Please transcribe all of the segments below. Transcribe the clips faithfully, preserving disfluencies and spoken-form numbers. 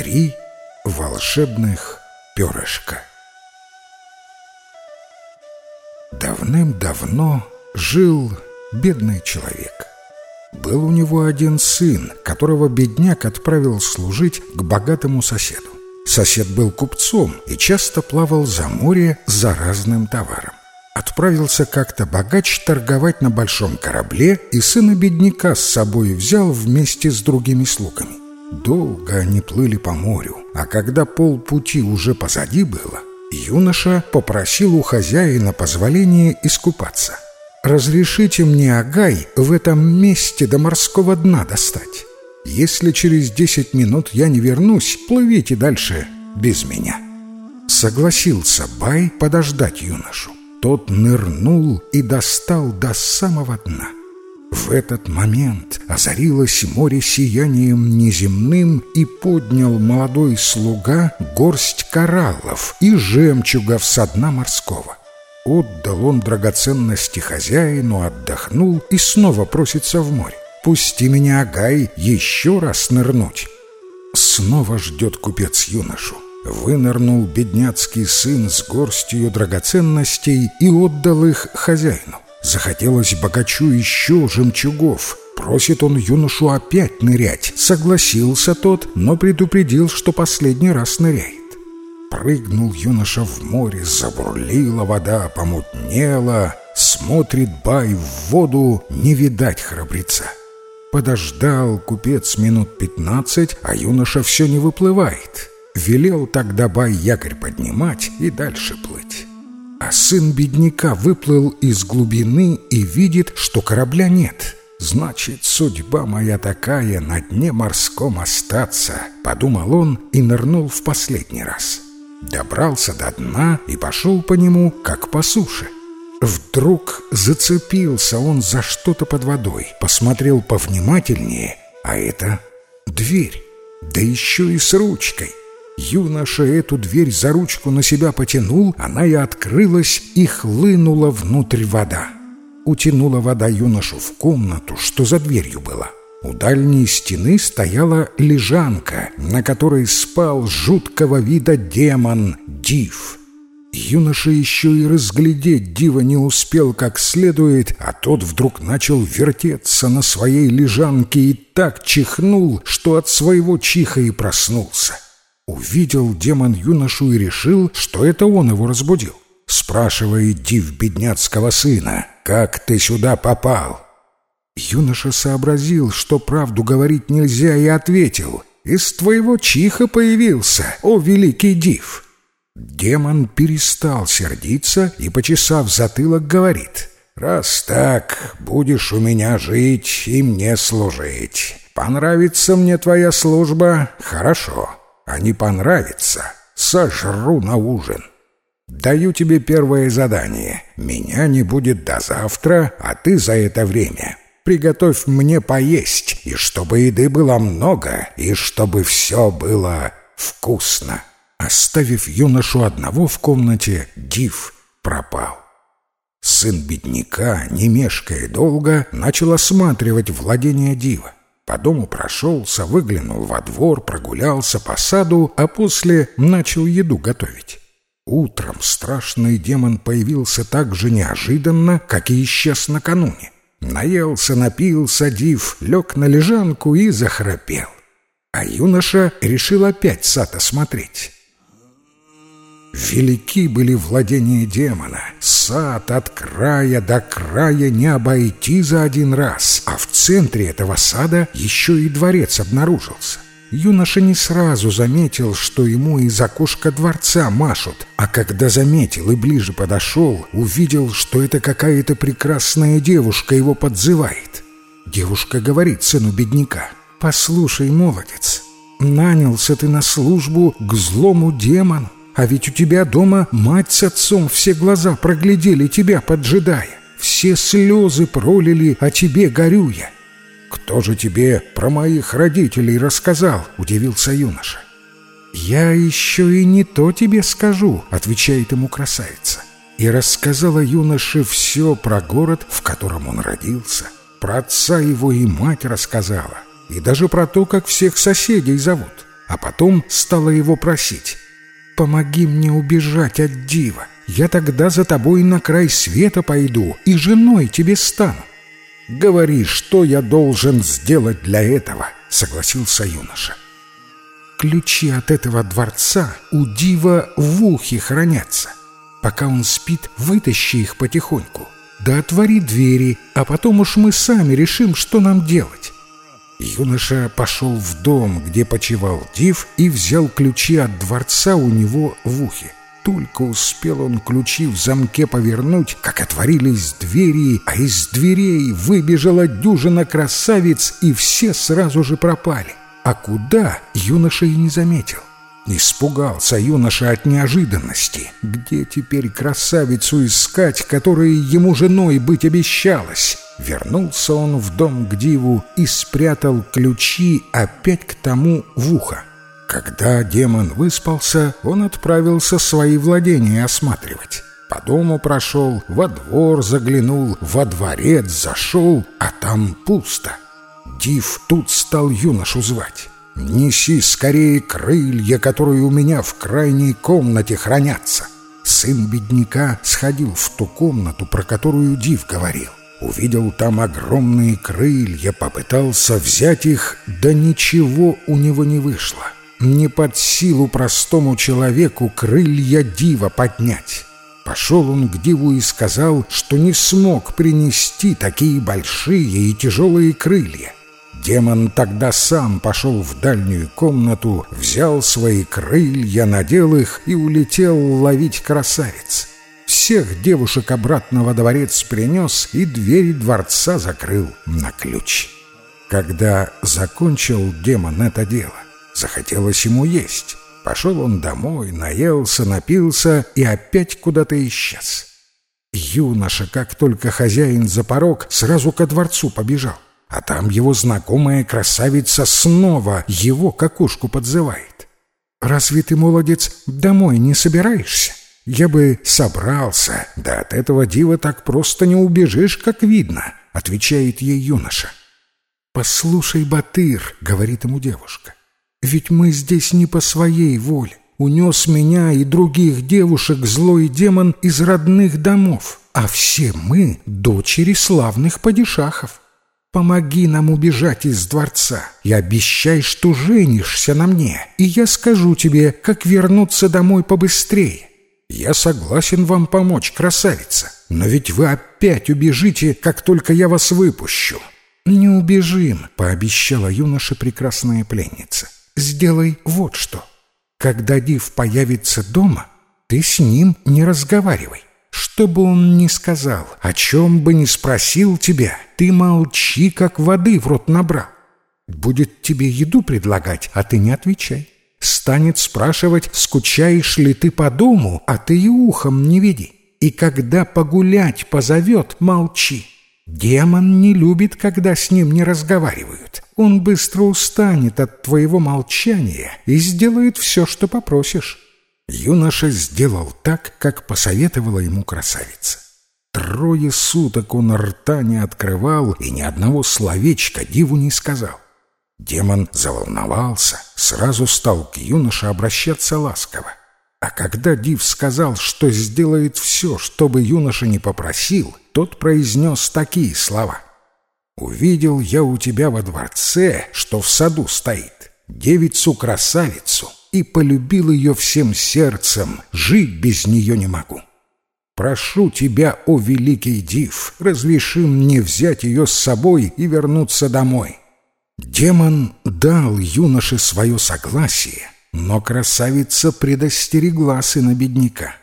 Три волшебных перышка. Давным-давно жил бедный человек. Был у него один сын, которого бедняк отправил служить к богатому соседу. Сосед был купцом и часто плавал за море за разным товаром. Отправился как-то богач торговать на большом корабле, и сына бедняка с собой взял вместе с другими слугами. Долго они плыли по морю, а когда полпути уже позади было, юноша попросил у хозяина позволения искупаться. «Разрешите мне, Агай, в этом месте до морского дна достать. Если через десять минут я не вернусь, плывите дальше без меня». Согласился Бай подождать юношу. Тот нырнул и достал до самого дна. В этот момент озарилось море сиянием неземным, и поднял молодой слуга горсть кораллов и жемчугов со дна морского. Отдал он драгоценности хозяину, отдохнул и снова просится в море. «Пусти меня, Агай, еще раз нырнуть». Снова ждет купец юношу. Вынырнул бедняцкий сын с горстью драгоценностей и отдал их хозяину. Захотелось богачу еще жемчугов. Просит он юношу опять нырять. Согласился тот, но предупредил, что последний раз ныряет. Прыгнул юноша в море, забурлила вода, помутнела. Смотрит Бай в воду, не видать храбреца. Подождал купец минут пятнадцать, а юноша все не выплывает. Велел тогда Бай якорь поднимать и дальше плыть. А сын бедняка выплыл из глубины и видит, что корабля нет. «Значит, судьба моя такая, на дне морском остаться», — подумал он и нырнул в последний раз. Добрался до дна и пошел по нему, как по суше. Вдруг зацепился он за что-то под водой, посмотрел повнимательнее, а это дверь, да еще и с ручкой. Юноша эту дверь за ручку на себя потянул, она и открылась, и хлынула внутрь вода. Утянула вода юношу в комнату, что за дверью была. У дальней стены стояла лежанка, на которой спал жуткого вида демон Див. Юноша еще и разглядеть дива не успел как следует, а тот вдруг начал вертеться на своей лежанке и так чихнул, что от своего чиха и проснулся. Увидел демон юношу и решил, что это он его разбудил. Спрашивает див бедняцкого сына: «Как ты сюда попал?» Юноша сообразил, что правду говорить нельзя, и ответил: «Из твоего чиха появился, о великий див». Демон перестал сердиться и, почесав затылок, говорит: «Раз так, будешь у меня жить и мне служить. Понравится мне твоя служба — хорошо. А не понравится — сожру на ужин. Даю тебе первое задание. Меня не будет до завтра, а ты за это время приготовь мне поесть, и чтобы еды было много, и чтобы все было вкусно». Оставив юношу одного в комнате, див пропал. Сын бедняка, не мешкая долго, начал осматривать владение дива. По дому прошелся, выглянул во двор, прогулялся по саду, а после начал еду готовить. Утром страшный демон появился так же неожиданно, как и исчез накануне. Наелся, напился див, лег на лежанку и захрапел. А юноша решил опять сад осмотреть. Велики были владения демона. Сад от края до края не обойти за один раз, а в центре этого сада еще и дворец обнаружился. Юноша не сразу заметил, что ему из окошка дворца машут, а когда заметил и ближе подошел, увидел, что это какая-то прекрасная девушка его подзывает. Девушка говорит сыну бедняка: «Послушай, молодец, нанялся ты на службу к злому демону. А ведь у тебя дома мать с отцом все глаза проглядели тебя, поджидая. Все слезы пролили, о тебе горюя». «Кто же тебе про моих родителей рассказал?» — удивился юноша. «Я еще и не то тебе скажу», — отвечает ему красавица. И рассказала юноше все про город, в котором он родился. Про отца его и мать рассказала, и даже про то, как всех соседей зовут. а потом стала его просить: «Помоги мне убежать от дива, я тогда за тобой на край света пойду и женой тебе стану». «Говори, что я должен сделать для этого», — согласился юноша. «Ключи от этого дворца у дива в ухе хранятся. Пока он спит, вытащи их потихоньку, да отвори двери, а потом уж мы сами решим, что нам делать». Юноша пошел в дом, где почивал див, и взял ключи от дворца у него в ухе. Только успел он ключи в замке повернуть, как отворились двери, а из дверей выбежала дюжина красавиц, и все сразу же пропали. А куда, юноша и не заметил. Испугался юноша от неожиданности. Где теперь красавицу искать, которая ему женой быть обещалась? Вернулся он в дом к диву и спрятал ключи опять к тому в ухо. Когда демон выспался, он отправился свои владения осматривать. По дому прошел, во двор заглянул, во дворец зашел, а там пусто. Див тут стал юношу звать: «Неси скорее крылья, которые у меня в крайней комнате хранятся». Сын бедняка сходил в ту комнату, про которую див говорил. Увидел там огромные крылья, попытался взять их, да ничего у него не вышло. Не под силу простому человеку крылья дива поднять. Пошел он к диву и сказал, что не смог принести такие большие и тяжелые крылья. Демон тогда сам пошел в дальнюю комнату, взял свои крылья, надел их и улетел ловить красавиц. Всех девушек обратно во дворец принес и двери дворца закрыл на ключ. Когда закончил демон это дело, захотелось ему есть. Пошел он домой, наелся, напился и опять куда-то исчез. Юноша, как только хозяин за порог, сразу ко дворцу побежал. А там его знакомая красавица снова его к окошку подзывает. «Разве ты, молодец, домой не собираешься? Я бы собрался, да от этого дива так просто не убежишь, как видно», — отвечает ей юноша. «Послушай, Батыр», — говорит ему девушка, — «ведь мы здесь не по своей воле. Унес меня и других девушек злой демон из родных домов, а все мы — дочери славных падишахов. Помоги нам убежать из дворца и обещай, что женишься на мне, и я скажу тебе, как вернуться домой побыстрее». «Я согласен вам помочь, красавица, но ведь вы опять убежите, как только я вас выпущу». «Не убежим», — пообещала юноша прекрасная пленница. «Сделай вот что. Когда див появится дома, ты с ним не разговаривай. Что бы он ни сказал, о чем бы ни спросил тебя, ты молчи, как воды в рот набрал. Будет тебе еду предлагать, а ты не отвечай. Станет спрашивать, скучаешь ли ты по дому, а ты и ухом не веди. И когда погулять позовет, молчи. Демон не любит, когда с ним не разговаривают. Он быстро устанет от твоего молчания и сделает все, что попросишь». Юноша сделал так, как посоветовала ему красавица. Трое суток он рта не открывал и ни одного словечка диву не сказал. Демон заволновался, сразу стал к юноше обращаться ласково. А когда див сказал, что сделает все, что бы юноша не попросил, тот произнес такие слова: «Увидел я у тебя во дворце, что в саду стоит, девицу-красавицу, и полюбил ее всем сердцем, жить без нее не могу. Прошу тебя, о великий див, разреши мне взять ее с собой и вернуться домой». Демон дал юноше свое согласие, но красавица предостерегла сына бедняка.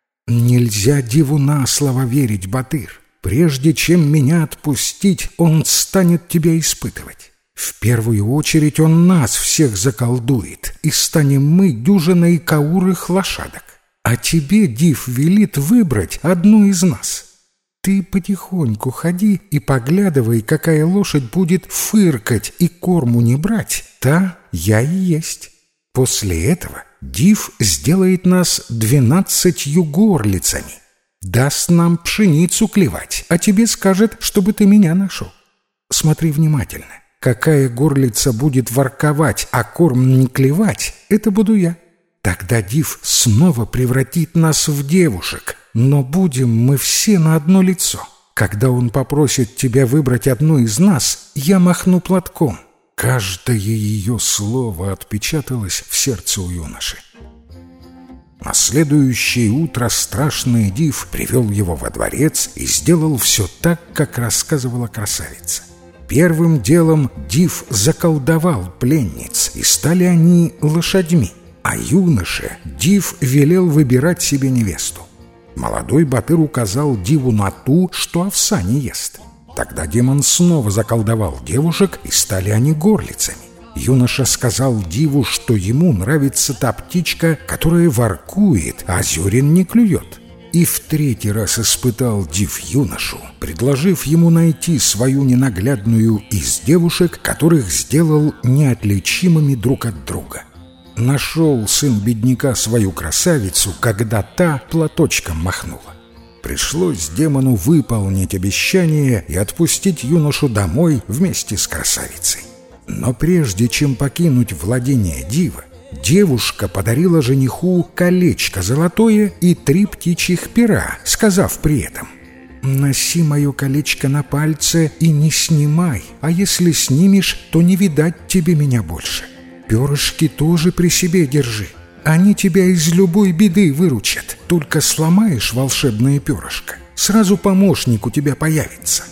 «Нельзя диву на слово верить, Батыр. Прежде чем меня отпустить, он станет тебя испытывать. В первую очередь он нас всех заколдует, и станем мы дюжиной каурых лошадок. А тебе див велит выбрать одну из нас. Ты потихоньку ходи и поглядывай, какая лошадь будет фыркать и корму не брать, та я и есть. После этого див сделает нас двенадцатью горлицами, даст нам пшеницу клевать, а тебе скажет, чтобы ты меня нашел. Смотри внимательно. какая горлица будет ворковать, а корм не клевать, это буду я. Тогда Див снова превратит нас в девушек, но будем мы все на одно лицо. Когда он попросит тебя выбрать одну из нас, я махну платком». Каждое ее слово отпечаталось в сердце у юноши. На следующее утро страшный Див привел его во дворец и сделал все так, как рассказывала красавица. Первым делом Див заколдовал пленниц, и стали они лошадьми, а юноше Див велел выбирать себе невесту. Молодой батыр указал Диву на ту, что овса не ест. Тогда демон снова заколдовал девушек, и стали они горлицами. Юноша сказал Диву, что ему нравится та птичка, которая воркует, а зерен не клюет. И в третий раз испытал Див юношу, предложив ему найти свою ненаглядную из девушек, которых сделал неотличимыми друг от друга. Нашел сын бедняка свою красавицу, когда та платочком махнула. Пришлось демону выполнить обещание и отпустить юношу домой вместе с красавицей. Но прежде чем покинуть владение Дива, девушка подарила жениху колечко золотое и три птичьих пера, сказав при этом: «Носи мое колечко на пальце и не снимай, а если снимешь, то не видать тебе меня больше. Перышки тоже при себе держи. Они тебя из любой беды выручат. Только сломаешь волшебное перышко, сразу помощник у тебя появится».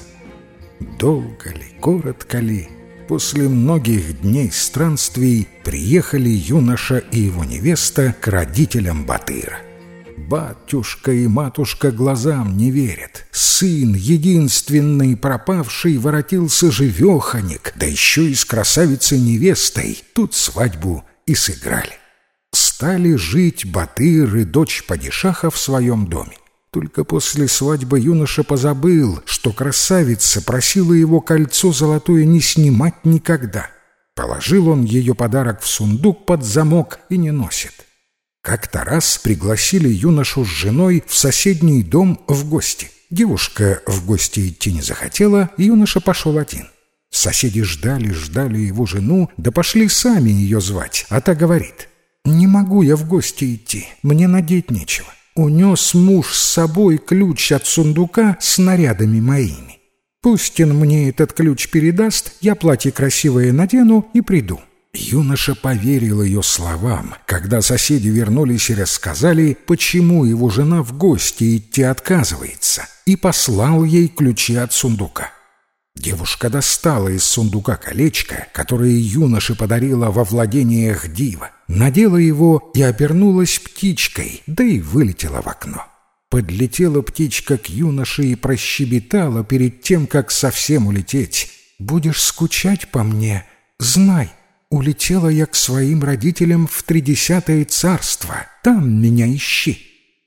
Долго ли, коротко ли, после многих дней странствий приехали юноша и его невеста к родителям батыра. Батюшка и матушка глазам не верят. Сын, единственный пропавший, воротился живеханик, да еще и с красавицей-невестой. Тут свадьбу и сыграли. Стали жить батыр и дочь падишаха в своем доме. Только после свадьбы юноша позабыл, что красавица просила его кольцо золотое не снимать никогда. Положил он ее подарок в сундук под замок и не носит. Как-то раз пригласили юношу с женой в соседний дом в гости. Девушка в гости идти не захотела, и юноша пошел один. Соседи ждали-ждали его жену, да пошли сами ее звать, а та говорит: «Не могу я в гости идти, мне надеть нечего. Унес муж с собой ключ от сундука с нарядами моими. Пусть он мне этот ключ передаст, я платье красивое надену и приду». Юноша поверил ее словам, когда соседи вернулись и рассказали, почему его жена в гости идти отказывается, и послал ей ключи от сундука. Девушка достала из сундука колечко, которое юноше подарила во владениях Дива, надела его и обернулась птичкой, да и вылетела в окно. Подлетела птичка к юноше и прощебетала перед тем, как совсем улететь: «Будешь скучать по мне? Знай, улетела я к своим родителям в тридесятое царство, там меня ищи».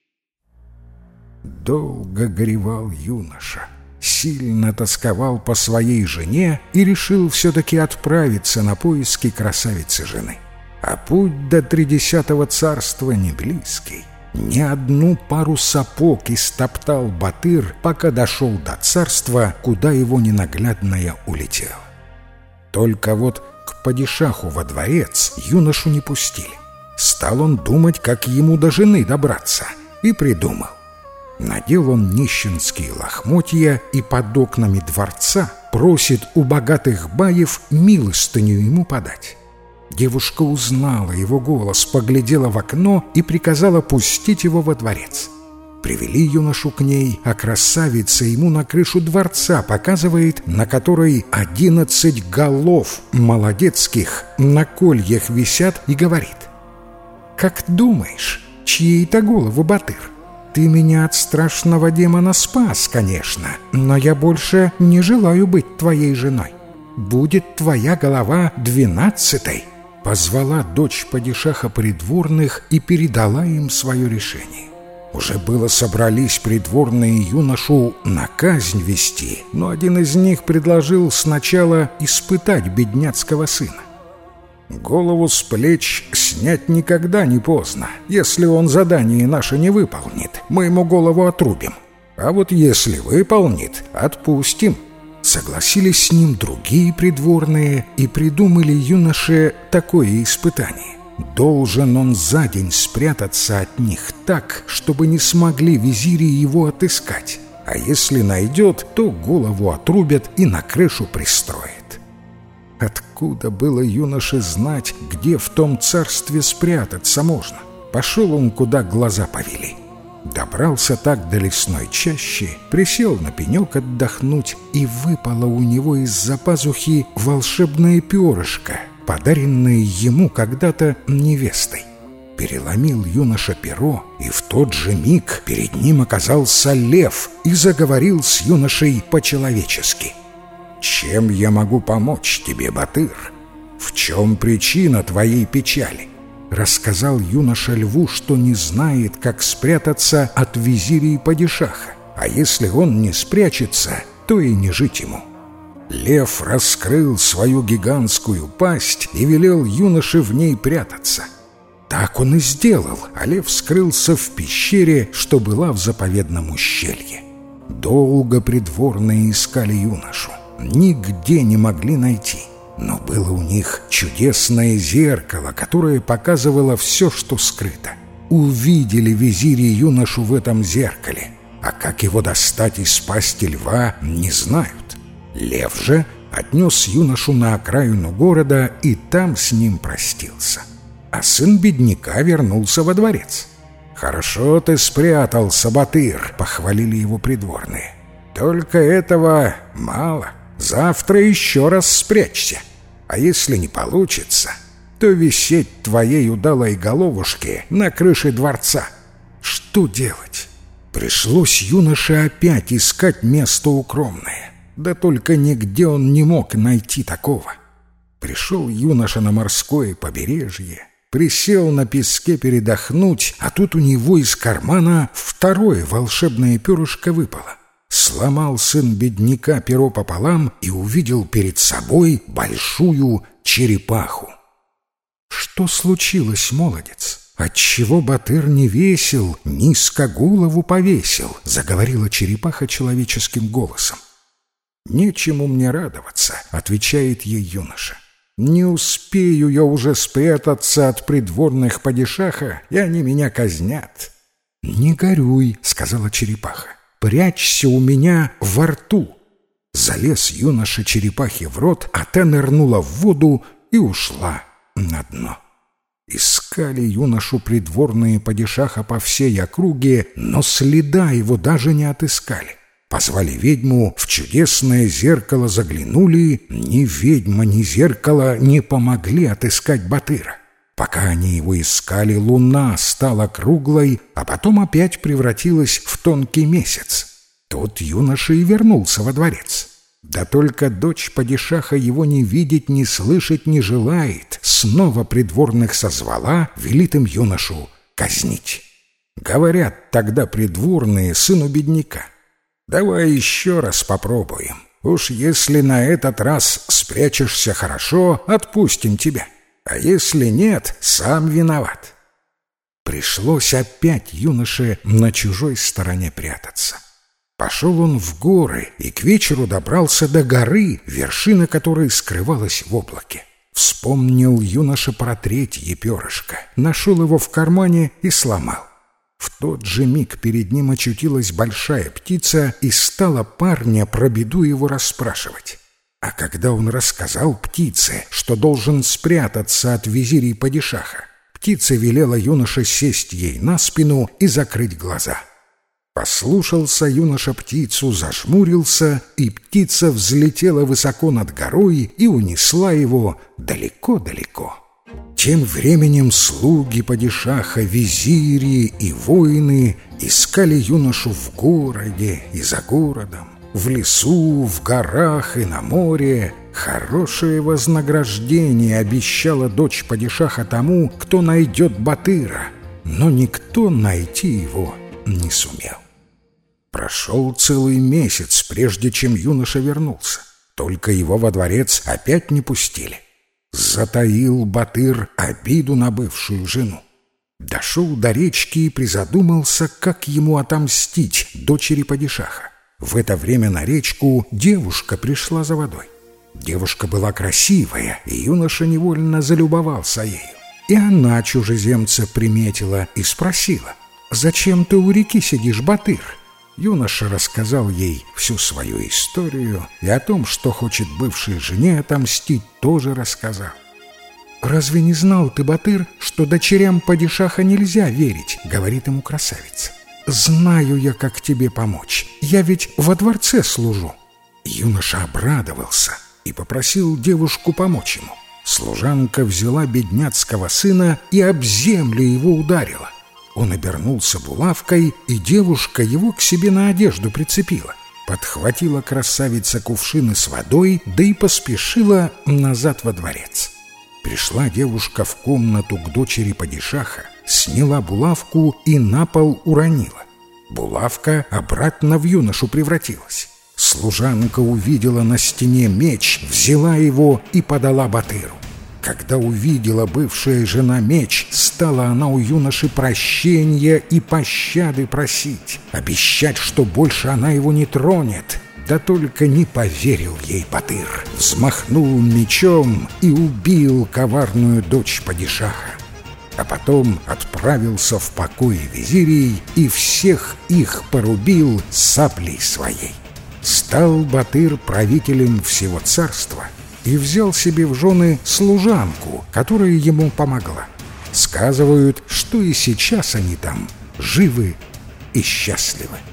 Долго горевал юноша, сильно тосковал по своей жене и решил все-таки отправиться на поиски красавицы жены. А путь до тридесятого царства не близкий. Ни одну пару сапог истоптал батыр, пока дошел до царства, куда его ненаглядная улетела. Только вот к падишаху во дворец юношу не пустили. Стал он думать, как ему до жены добраться, и придумал. Надел он нищенские лохмотья и под окнами дворца просит у богатых баев милостыню ему подать. Девушка узнала его голос, поглядела в окно и приказала пустить его во дворец. Привели юношу к ней, а красавица ему на крышу дворца показывает, на которой одиннадцать голов молодецких на кольях висят, и говорит: «Как думаешь, чьи это головы, батыр? Ты меня от страшного демона спас, конечно, но я больше не желаю быть твоей женой. Будет твоя голова двенадцатой». Позвала дочь падишаха придворных и передала им свое решение. Уже было собрались придворные юношу на казнь вести, но один из них предложил сначала испытать бедняцкого сына. «Голову с плеч снять никогда не поздно. Если он задание наше не выполнит, мы ему голову отрубим. А вот если выполнит, отпустим». Согласились с ним другие придворные и придумали юноше такое испытание. Должен он за день спрятаться от них так, чтобы не смогли визири его отыскать, а если найдет, то голову отрубят и на крышу пристроят. Откуда было юноше знать, где в том царстве спрятаться можно? Пошел он, куда глаза повели. Добрался так до лесной чащи, присел на пенек отдохнуть, и выпало у него из-за пазухи волшебное перышко, подаренное ему когда-то невестой. Переломил юноша перо, и в тот же миг перед ним оказался лев и заговорил с юношей по-человечески. «Чем я могу помочь тебе, Батыр? В чем причина твоей печали?» Рассказал юноша льву, что не знает, как спрятаться от визирей падишаха, а если он не спрячется, то и не жить ему. Лев раскрыл свою гигантскую пасть и велел юноше в ней прятаться. Так он и сделал, а лев скрылся в пещере, что была в заповедном ущелье. Долго придворные искали юношу, нигде не могли найти. Но было у них чудесное зеркало, которое показывало все, что скрыто. Увидели визири юношу в этом зеркале, а как его достать из пасти льва, не знают. Лев же отнес юношу на окраину города и там с ним простился. А сын бедняка вернулся во дворец. «Хорошо ты спрятался, Батыр», — похвалили его придворные. «Только этого мало. Завтра еще раз спрячься. А если не получится, то висеть твоей удалой головушке на крыше дворца». Что делать? Пришлось юноше опять искать место укромное. Да только нигде он не мог найти такого. Пришел юноша на морское побережье, присел на песке передохнуть, а тут у него из кармана второе волшебное перышко выпало. Сломал сын бедняка перо пополам и увидел перед собой большую черепаху. «Что случилось, молодец? Отчего Батыр не весел, низко голову повесил?» — заговорила черепаха человеческим голосом. «Нечему мне радоваться», — отвечает ей юноша. «Не успею я уже спрятаться от придворных падишаха, и они меня казнят». «Не горюй», — сказала черепаха. «Прячься у меня во рту». Залез юноша черепахе в рот, а та нырнула в воду и ушла на дно. Искали юношу придворные падишаха по всей округе, но следа его даже не отыскали. Позвали ведьму, в чудесное зеркало заглянули, ни ведьма, ни зеркало не помогли отыскать Батыра. Пока они его искали, луна стала круглой, а потом опять превратилась в тонкий месяц. Тут юноша и вернулся во дворец. Да только дочь падишаха его ни видеть, ни слышать не желает. Снова придворных созвала, велит им юношу казнить. Говорят тогда придворные сыну бедняка: «Давай еще раз попробуем. Уж если на этот раз спрячешься хорошо, отпустим тебя. А если нет, сам виноват». Пришлось опять юноше на чужой стороне прятаться. Пошел он в горы и к вечеру добрался до горы, вершина которой скрывалась в облаке. Вспомнил юноша про третье перышко, нашел его в кармане и сломал. В тот же миг перед ним очутилась большая птица и стала парня про беду его расспрашивать. А когда он рассказал птице, что должен спрятаться от визирей падишаха, птица велела юноше сесть ей на спину и закрыть глаза. Послушался юноша птицу, зажмурился, и птица взлетела высоко над горой и унесла его далеко-далеко. Тем временем слуги падишаха, визири и воины искали юношу в городе и за городом, в лесу, в горах и на море. Хорошее вознаграждение обещала дочь падишаха тому, кто найдет Батыра, но никто найти его не сумел. Прошел целый месяц, прежде чем юноша вернулся. Только его во дворец опять не пустили. Затаил Батыр обиду на бывшую жену. Дошел до речки и призадумался, как ему отомстить дочери падишаха. В это время на речку девушка пришла за водой. Девушка была красивая, и юноша невольно залюбовался ею. И она чужеземца приметила и спросила: «Зачем ты у реки сидишь, батыр?» Юноша рассказал ей всю свою историю, и о том, что хочет бывшей жене отомстить, тоже рассказал. «Разве не знал ты, батыр, что дочерям падишаха нельзя верить?» — говорит ему красавица. «Знаю я, как тебе помочь. Я ведь во дворце служу». Юноша обрадовался и попросил девушку помочь ему. Служанка взяла бедняцкого сына и об землю его ударила. Он обернулся булавкой, и девушка его к себе на одежду прицепила. Подхватила красавица кувшины с водой, да и поспешила назад во дворец. Пришла девушка в комнату к дочери падишаха, сняла булавку и на пол уронила. Булавка обратно в юношу превратилась. Служанка увидела на стене меч, взяла его и подала батыру. Когда увидела бывшая жена меч, стала она у юноши прощения и пощады просить, обещать, что больше она его не тронет. Да только не поверил ей батыр. Взмахнул мечом и убил коварную дочь падишаха. А потом отправился в покой визирей и всех их порубил саблей своей. Стал батыр правителем всего царства и взял себе в жены служанку, которая ему помогла. Сказывают, что и сейчас они там живы и счастливы.